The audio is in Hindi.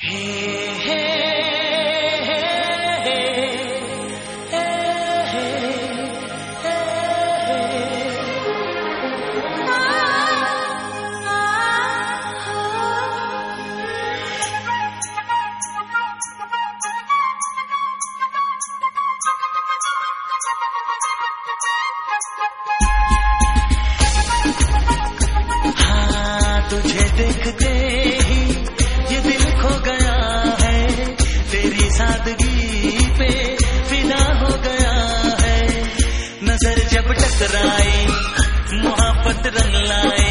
तुझे देखते ही ये दिल खो गया है, तेरी सादगी पे फिदा हो गया है। नजर जब टकराई मोहब्बत रंग लाई,